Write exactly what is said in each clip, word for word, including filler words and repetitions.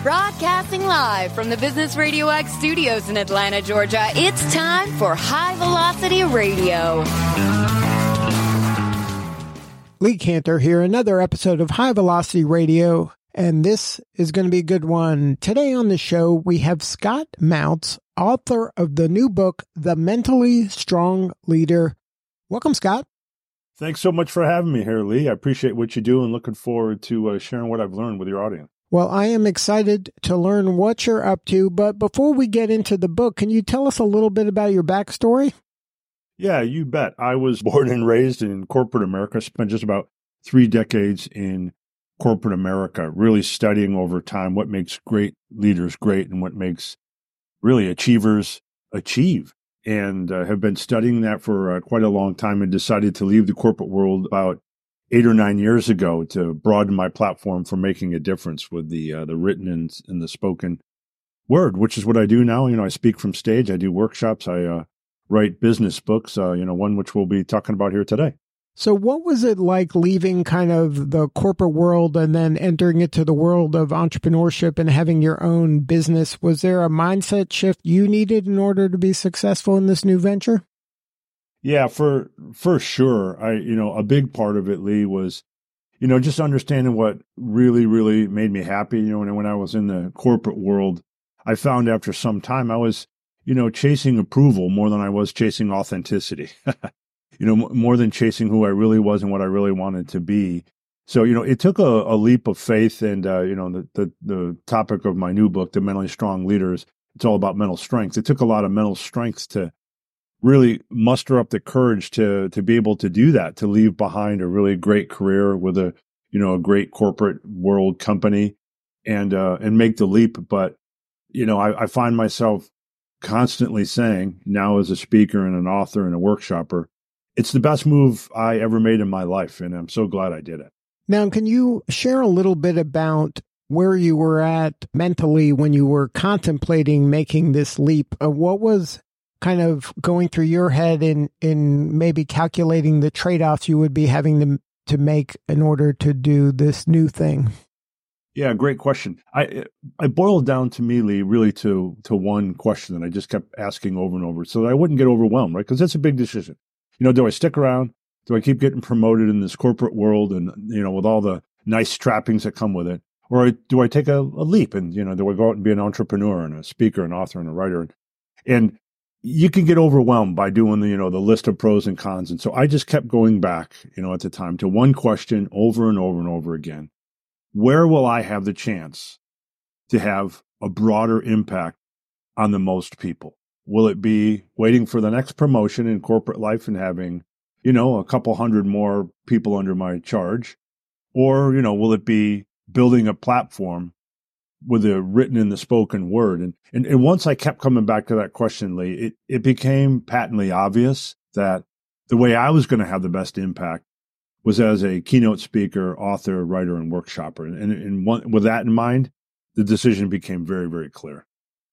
Broadcasting live from the Business Radio X studios in Atlanta, Georgia, it's time for High Velocity Radio. Lee Cantor here, another episode of High Velocity Radio, and this is going to be a good one. Today on the show, we have Scott Mounts, author of the new book, The Mentally Strong Leader. Welcome, Scott. Thanks so much for having me here, Lee. I appreciate what you do and looking forward to uh, sharing what I've learned with your audience. Well, I am excited to learn what you're up to, but before we get into the book, can you tell us a little bit about your backstory? Yeah, you bet. I was born and raised in corporate America, spent just about three decades in corporate America, really studying over time what makes great leaders great and what makes really achievers achieve. And uh, have been studying that for uh, quite a long time and decided to leave the corporate world about eight or nine years ago to broaden my platform for making a difference with the uh, the written and, and the spoken word, which is what I do now. You know, I speak from stage, I do workshops, I uh, write business books, uh, you know, one which we'll be talking about here today. So what was it like leaving kind of the corporate world and then entering into the world of entrepreneurship and having your own business? Was there a mindset shift you needed in order to be successful in this new venture? Yeah, for for sure. I, you know, a big part of it, Lee, was, you know, just understanding what really, really made me happy. You know, when, when I was in the corporate world, I found after some time I was, you know, chasing approval more than I was chasing authenticity. You know, m- more than chasing who I really was and what I really wanted to be. So, you know, it took a, a leap of faith. And, uh, you know, the, the the topic of my new book, The Mentally Strong Leaders, it's all about mental strength. It took a lot of mental strength to really muster up the courage to to be able to do that, to leave behind a really great career with a, you know, a great corporate world company and uh, and make the leap. But, you know, I, I find myself constantly saying now as a speaker and an author and a workshopper, it's the best move I ever made in my life. And I'm so glad I did it. Now, can you share a little bit about where you were at mentally when you were contemplating making this leap? Uh, what was kind of going through your head in, in maybe calculating the trade-offs you would be having to, to make in order to do this new thing? Yeah, great question. I I boiled down to me, Lee, really to to one question that I just kept asking over and over so that I wouldn't get overwhelmed, right? Because that's a big decision. You know, do I stick around? Do I keep getting promoted in this corporate world and, you know, with all the nice trappings that come with it? Or do I take a, a leap and, you know, do I go out and be an entrepreneur and a speaker, an author and a writer? And you can get overwhelmed by doing the, you know, the list of pros and cons. And so I just kept going back, you know, at the time to one question over and over and over again. Where will I have the chance to have a broader impact on the most people? Will it be waiting for the next promotion in corporate life and having, you know, a couple hundred more people under my charge? Or, you know, will it be building a platform with the written and the spoken word? And, and and once I kept coming back to that question, Lee, it, it became patently obvious that the way I was going to have the best impact was as a keynote speaker, author, writer, and workshopper. And, and, and one, with that in mind, the decision became very, very clear.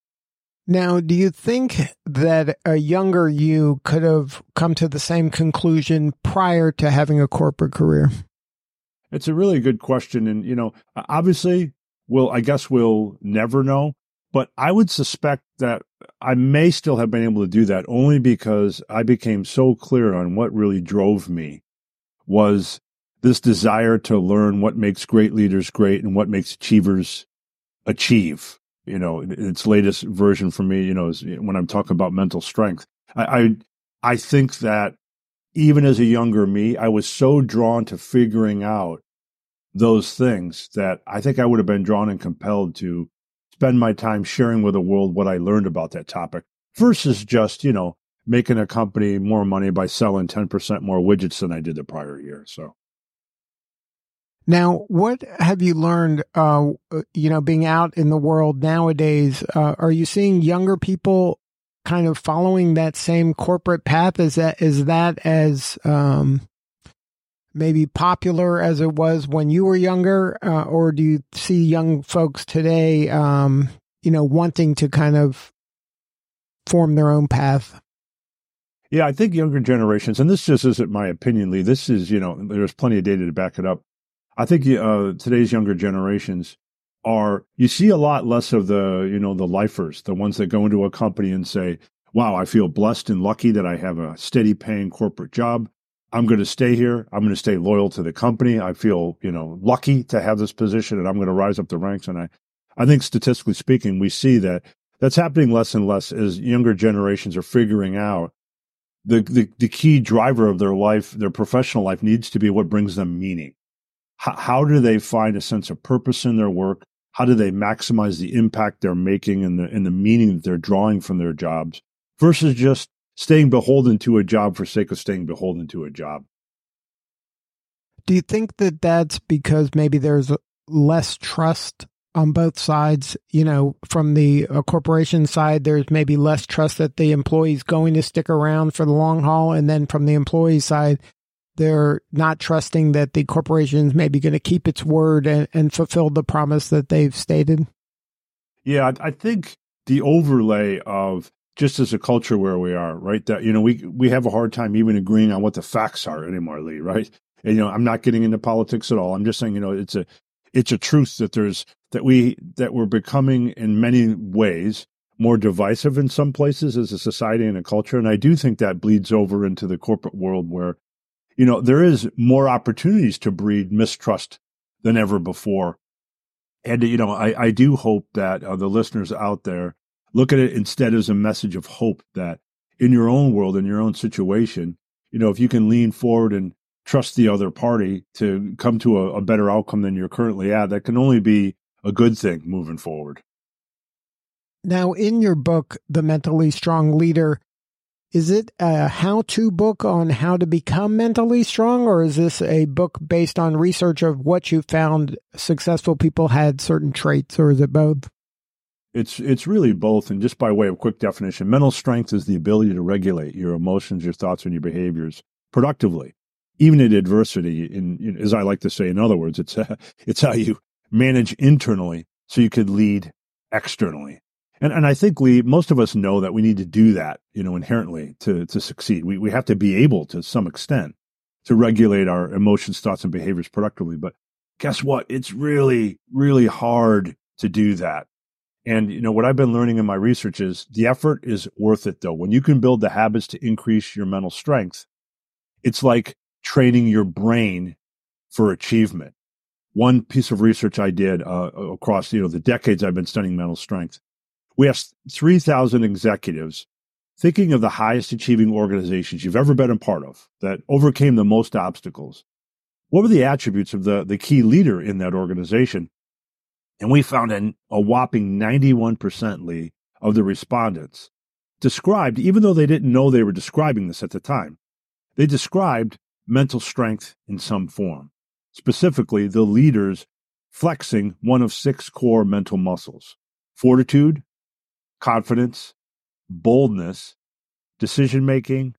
Now, do you think that a younger you could have come to the same conclusion prior to having a corporate career? It's a really good question. And, you know, obviously, well, I guess we'll never know, but I would suspect that I may still have been able to do that only because I became so clear on what really drove me was this desire to learn what makes great leaders great and what makes achievers achieve. You know, its latest version for me, you know, is when I'm talking about mental strength. I, I, I think that even as a younger me, I was so drawn to figuring out those things that I think I would have been drawn and compelled to spend my time sharing with the world what I learned about that topic versus just, you know, making a company more money by selling ten percent more widgets than I did the prior year. So. Now, what have you learned, uh, you know, being out in the world nowadays? Uh, are you seeing younger people kind of following that same corporate path? Is that, is that as, um, maybe popular as it was when you were younger? Uh, or do you see young folks today, um, you know, wanting to kind of form their own path? Yeah, I think younger generations, and this just isn't my opinion, Lee, this is, you know, there's plenty of data to back it up. I think uh, today's younger generations are, you see a lot less of the, you know, the lifers, the ones that go into a company and say, wow, I feel blessed and lucky that I have a steady paying corporate job. I'm going to stay here. I'm going to stay loyal to the company. I feel, you know, lucky to have this position and I'm going to rise up the ranks. And I, I think statistically speaking, we see that that's happening less and less as younger generations are figuring out the, the, the key driver of their life, their professional life needs to be what brings them meaning. How, how do they find a sense of purpose in their work? How do they maximize the impact they're making and the, and the meaning that they're drawing from their jobs versus just staying beholden to a job for sake of staying beholden to a job? Do you think that that's because maybe there's less trust on both sides? You know, from the uh, corporation side, there's maybe less trust that the employee's going to stick around for the long haul. And then from the employee side, they're not trusting that the corporation's maybe going to keep its word and, and fulfill the promise that they've stated. Yeah, I, I think the overlay of just as a culture where we are, right? That, you know, we we have a hard time even agreeing on what the facts are anymore, Lee, right? And, you know, I'm not getting into politics at all. I'm just saying, you know, it's a it's a truth that there's that we that we're becoming in many ways more divisive in some places as a society and a culture. And I do think that bleeds over into the corporate world where, you know, there is more opportunities to breed mistrust than ever before. And, you know, I, I do hope that uh, the listeners out there look at it instead as a message of hope that in your own world, in your own situation, you know, if you can lean forward and trust the other party to come to a, a better outcome than you're currently at, that can only be a good thing moving forward. Now, in your book, The Mentally Strong Leader, is it a how-to book on how to become mentally strong, or is this a book based on research of what you found successful people had certain traits, or is it both? It's it's really both. And just by way of quick definition, mental strength is the ability to regulate your emotions, your thoughts, and your behaviors productively, even in adversity. In, in as I like to say, in other words, it's uh, it's how you manage internally so you could lead externally. And and I think, Lee, most of us know that we need to do that, you know, inherently to to succeed. We we have to be able to some extent to regulate our emotions, thoughts, and behaviors productively. But guess what? It's really, really hard to do that. And, you know, what I've been learning in my research is the effort is worth it, though. When you can build the habits to increase your mental strength, it's like training your brain for achievement. One piece of research I did uh, across, you know, the decades I've been studying mental strength, we asked three thousand executives thinking of the highest achieving organizations you've ever been a part of that overcame the most obstacles. What were the attributes of the, the key leader in that organization? And we found an, a whopping ninety-one percent, Lee, of the respondents described, even though they didn't know they were describing this at the time, they described mental strength in some form. Specifically, the leaders flexing one of six core mental muscles: fortitude, confidence, boldness, decision-making,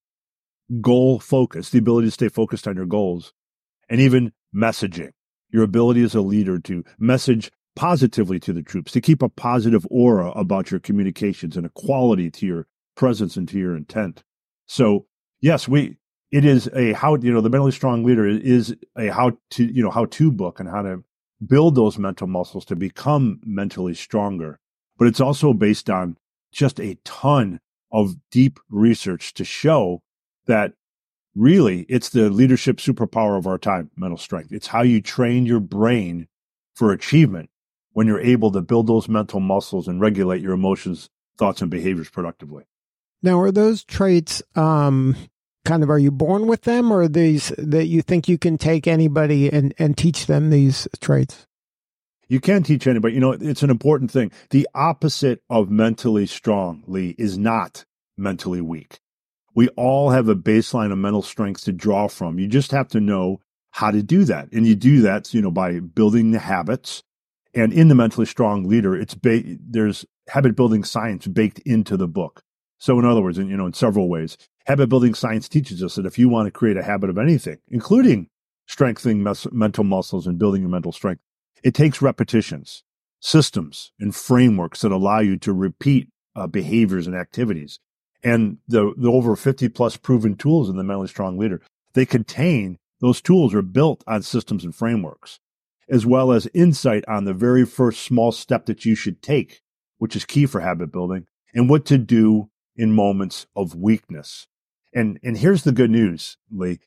goal focus, the ability to stay focused on your goals, and even messaging, your ability as a leader to message positively to the troops, to keep a positive aura about your communications and a quality to your presence and to your intent. So, yes, we it is a how, you know, the Mentally Strong Leader is a how to, you know, how-to book on how to build those mental muscles to become mentally stronger. But it's also based on just a ton of deep research to show that really it's the leadership superpower of our time, mental strength. It's how you train your brain for achievement when you're able to build those mental muscles and regulate your emotions, thoughts, and behaviors productively. Now, are those traits um, kind of, are you born with them, or are these that you think you can take anybody and, and teach them these traits? You can teach anybody. You know, it's an important thing. The opposite of mentally strong, Lee, is not mentally weak. We all have a baseline of mental strength to draw from. You just have to know how to do that. And you do that, you know, by building the habits. And in the Mentally Strong Leader, it's ba- there's habit building science baked into the book. So in other words, in, you know, in several ways, habit building science teaches us that if you want to create a habit of anything, including strengthening mes- mental muscles and building your mental strength, it takes repetitions, systems, and frameworks that allow you to repeat uh, behaviors and activities. And the, the over fifty plus proven tools in the Mentally Strong Leader, they contain, those tools are built on systems and frameworks. as well as insight on the very first small step that you should take, which is key for habit building, and what to do in moments of weakness. And, and here's the good news, Lee.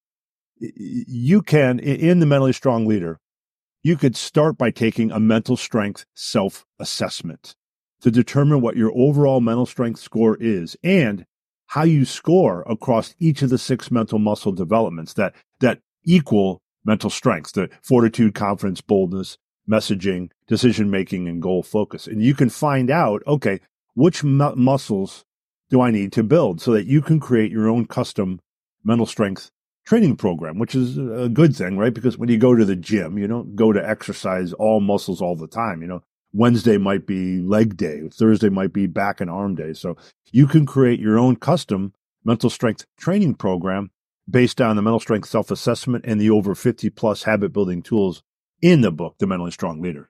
You can, in the Mentally Strong Leader, you could start by taking a mental strength self-assessment to determine what your overall mental strength score is and how you score across each of the six mental muscle developments that, that equal mental strengths, the fortitude, confidence, boldness, messaging, decision-making, and goal focus. And you can find out, okay, which mu- muscles do I need to build so that you can create your own custom mental strength training program, which is a good thing, right? Because when you go to the gym, you don't go to exercise all muscles all the time. You know, Wednesday might be leg day, Thursday might be back and arm day. So you can create your own custom mental strength training program based on the mental strength self-assessment and the over fifty plus habit building tools in the book, The Mentally Strong Leader.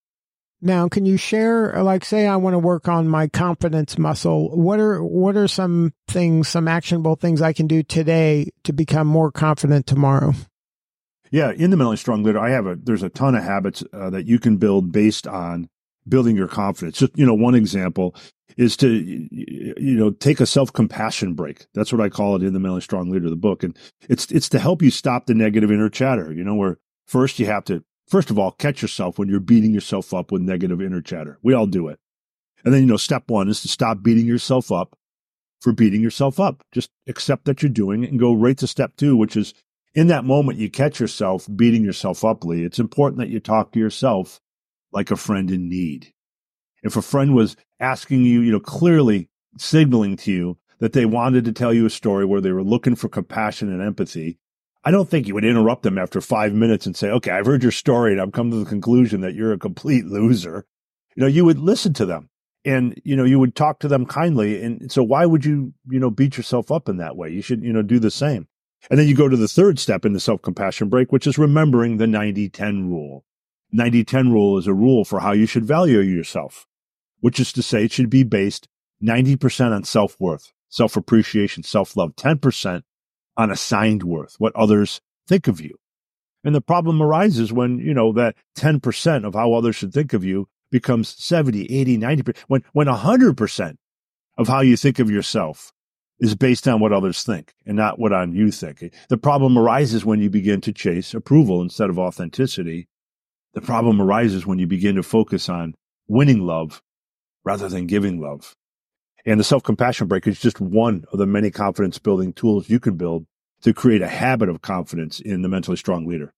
Now, can you share, like, say I want to work on my confidence muscle. What are what are some things, some actionable things I can do today to become more confident tomorrow? Yeah, in the Mentally Strong Leader, I have a there's a ton of habits uh, that you can build based on building your confidence. Just, you know, one example is to, you know, take a self-compassion break. That's what I call it in the Mentally Strong Leader, the book. And it's it's to help you stop the negative inner chatter, you know, where first you have to First of all, catch yourself when you're beating yourself up with negative inner chatter. We all do it. And then, you know, step one is to stop beating yourself up for beating yourself up. Just accept that you're doing it and go right to step two, which is in that moment you catch yourself beating yourself up, Lee. It's important that you talk to yourself like a friend in need. If a friend was asking you, you know, clearly signaling to you that they wanted to tell you a story where they were looking for compassion and empathy, I don't think you would interrupt them after five minutes and say, okay, I've heard your story and I've come to the conclusion that you're a complete loser. You know, you would listen to them and, you know, you would talk to them kindly. And so why would you, you know, beat yourself up in that way? You should, you know, do the same. And then you go to the third step in the self-compassion break, which is remembering the ninety ten rule. ninety ten rule is a rule for how you should value yourself, which is to say it should be based ninety percent on self-worth, self-appreciation, self-love, ten percent on assigned worth, what others think of you. And the problem arises when, you know, that ten percent of how others should think of you becomes seventy, eighty, ninety percent, when, when one hundred percent of how you think of yourself is based on what others think and not what on you think. The problem arises when you begin to chase approval instead of authenticity. The problem arises when you begin to focus on winning love rather than giving love. And the self-compassion break is just one of the many confidence-building tools you can build to create a habit of confidence in the Mentally Strong Leader.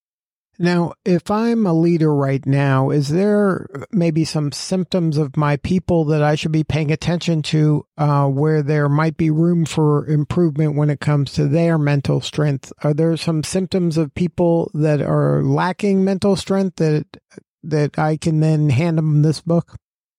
Now, if I'm a leader right now, is there maybe some symptoms of my people that I should be paying attention to uh, where there might be room for improvement when it comes to their mental strength? Are there some symptoms of people that are lacking mental strength that that I can then hand them this book?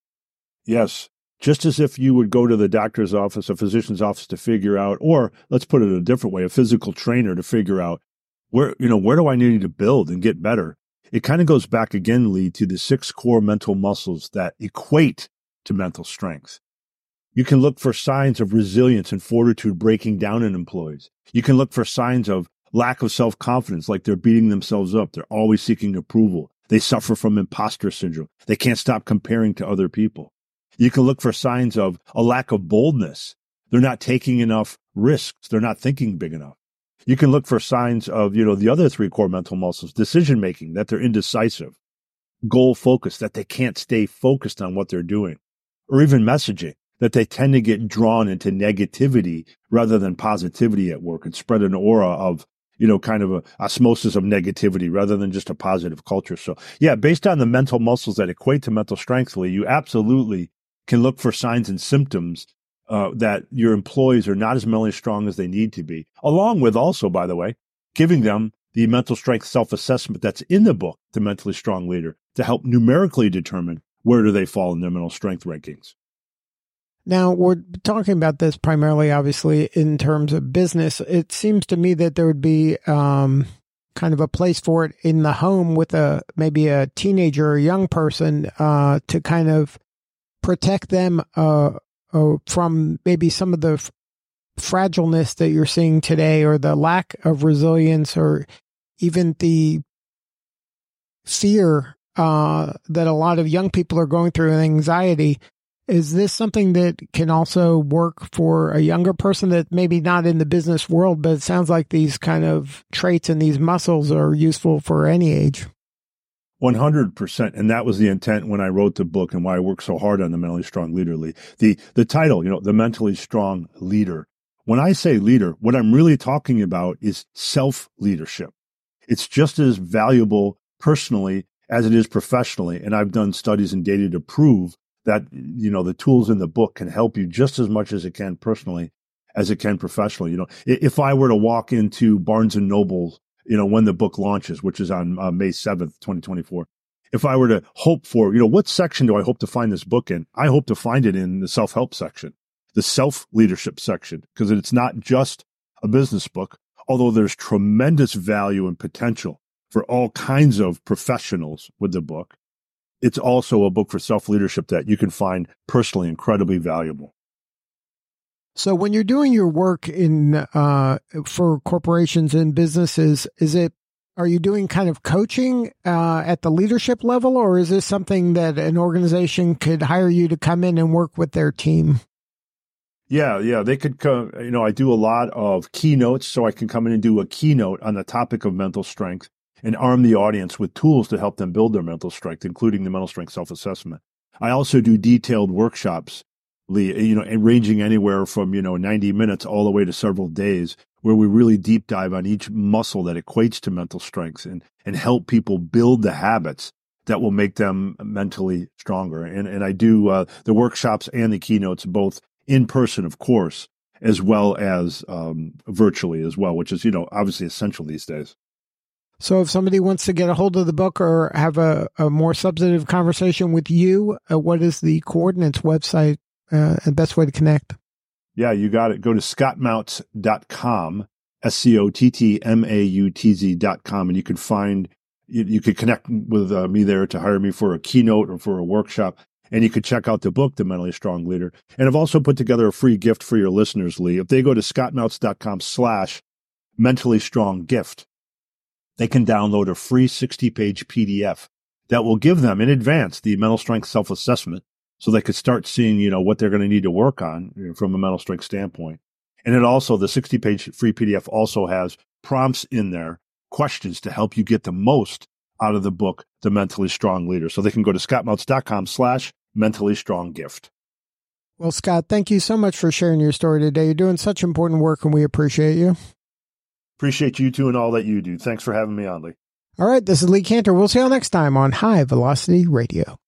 Yes. Just as if you would go to the doctor's office, a physician's office to figure out, or let's put it a different way, a physical trainer to figure out where, you know, where do I need to build and get better? It kind of goes back again, Lee, to the six core mental muscles that equate to mental strength. You can look for signs of resilience and fortitude breaking down in employees. You can look for signs of lack of self-confidence, like they're beating themselves up. They're always seeking approval. They suffer from imposter syndrome. They can't stop comparing to other people. You can look for signs of a lack of boldness. They're not taking enough risks. They're not thinking big enough. You can look for signs of, you know, the other three core mental muscles, decision-making, that they're indecisive, goal focus, that they can't stay focused on what they're doing, or even messaging, that they tend to get drawn into negativity rather than positivity at work and spread an aura of, you know, kind of a osmosis of negativity rather than just a positive culture. So yeah, based on the mental muscles that equate to mental strength, Lee, you absolutely can look for signs and symptoms uh, that your employees are not as mentally strong as they need to be, along with also, by the way, giving them the mental strength self-assessment that's in the book, The Mentally Strong Leader, to help numerically determine where do they fall in their mental strength rankings. Now, we're talking about this primarily, obviously, in terms of business. It seems to me that there would be um, kind of a place for it in the home with a maybe a teenager or a young person uh, to kind of protect them uh, uh, from maybe some of the f- fragileness that you're seeing today, or the lack of resilience, or even the fear uh, that a lot of young people are going through and anxiety. Is this something that can also work for a younger person that maybe not in the business world, but it sounds like these kind of traits and these muscles are useful for any age? one hundred percent. And that was the intent when I wrote the book and why I worked so hard on the Mentally Strong Leader. The, the title, you know, the Mentally Strong Leader. When I say leader, what I'm really talking about is self-leadership. It's just as valuable personally as it is professionally. And I've done studies and data to prove that, you know, the tools in the book can help you just as much as it can personally as it can professionally. You know, if I were to walk into Barnes and Noble, you know, when the book launches, which is on uh, May seventh, twenty twenty-four, if I were to hope for, you know, what section do I hope to find this book in? I hope to find it in the self-help section, the self-leadership section, because it's not just a business book, although there's tremendous value and potential for all kinds of professionals with the book. It's also a book for self-leadership that you can find personally incredibly valuable. So when you're doing your work in uh, for corporations and businesses, is it are you doing kind of coaching uh, at the leadership level, or is this something that an organization could hire you to come in and work with their team? Yeah, yeah, they could come. You know, I do a lot of keynotes, so I can come in and do a keynote on the topic of mental strength and arm the audience with tools to help them build their mental strength, including the mental strength self-assessment. I also do detailed workshops, Lee, you know, ranging anywhere from, you know, ninety minutes all the way to several days, where we really deep dive on each muscle that equates to mental strength and, and help people build the habits that will make them mentally stronger. And, and I do uh, the workshops and the keynotes both in person, of course, as well as um, virtually as well, which is, you know, obviously essential these days. So if somebody wants to get a hold of the book or have a, a more substantive conversation with you, uh, what is the coordinates website uh, and best way to connect? Yeah, you got it. Go to scott mautz dot com, S C O T T M A U T Z dot com, and you can find, you, you could connect with uh, me there to hire me for a keynote or for a workshop. And you could check out the book, The Mentally Strong Leader. And I've also put together a free gift for your listeners, Lee. If they go to scott mautz dot com slash mentally strong gift, they can download a free sixty page P D F that will give them in advance the mental strength self-assessment so they could start seeing, you know, what they're going to need to work on, you know, from a mental strength standpoint. And it also, the sixty page free P D F also has prompts in there, questions to help you get the most out of the book, The Mentally Strong Leader. So they can go to scott mautz dot com slash mentally strong gift. Well, Scott, thank you so much for sharing your story today. You're doing such important work and we appreciate you. Appreciate you too and all that you do. Thanks for having me on, Lee. All right, this is Lee Cantor. We'll see you all next time on High Velocity Radio.